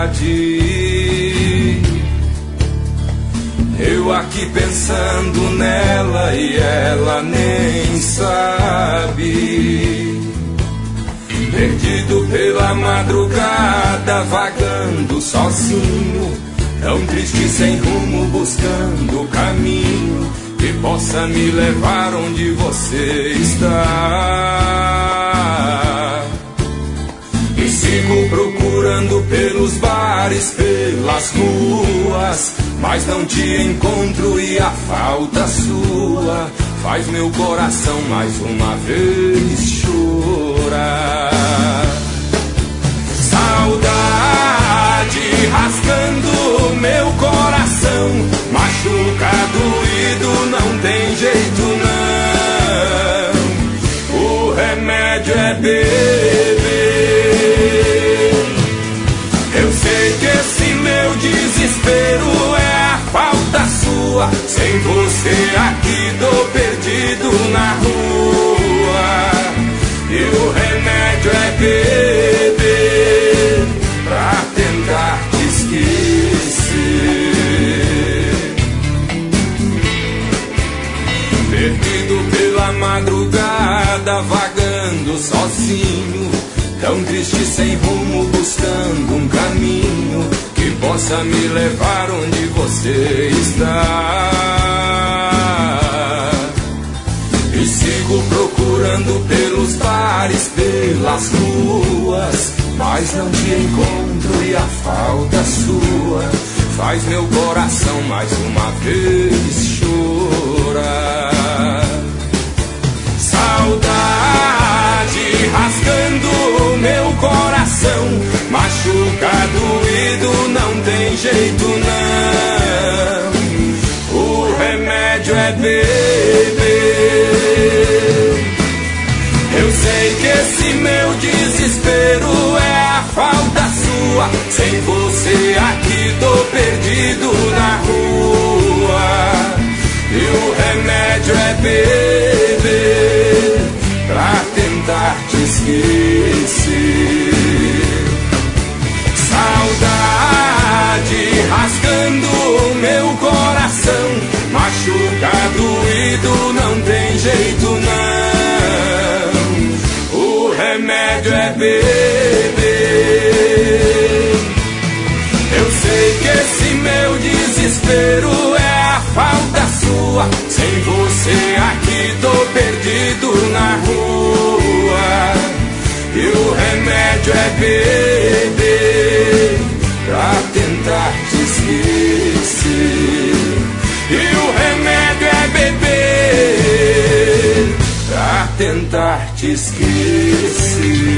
saudade. Eu aqui pensando nela e ela nem sabe. Perdido pela madrugada, vagando sozinho, tão triste sem rumo, buscando o caminho que possa me levar onde você está. E sigo procurando pelos bares, pelas ruas, mas não te encontro e a falta sua faz meu coração mais uma vez chorar. Saudade rasgando meu coração, machucado, doído, não tem jeito não. O remédio é beber. Eu sei que esse meu desespero é a falta sua. Sem você aqui tô perdido na rua. E o remédio é beber pra tentar te esquecer. Perdido pela madrugada, vagando sozinho, tão triste sem rumo, buscando um caminho que possa me levar onde você está. E sigo procurando pelos bares, pelas ruas, mas não te encontro e a falta sua faz meu coração mais uma vez chorar. Saudade rasgando meu coração, machucado, doído, não tem jeito não. O remédio é beber. Eu sei que esse meu desespero é a falta sua. Sem você aqui tô perdido na rua. E o remédio é beber pra tentar te esquecer. Saudade rasgando meu coração, machucado, doído, não tem jeito não. O remédio é beber. Eu sei que esse meu desespero é a falta sua. Sem você aqui tô perdido na rua. E o remédio é beber pra tentar te esquecer. E o remédio é beber pra tentar te esquecer.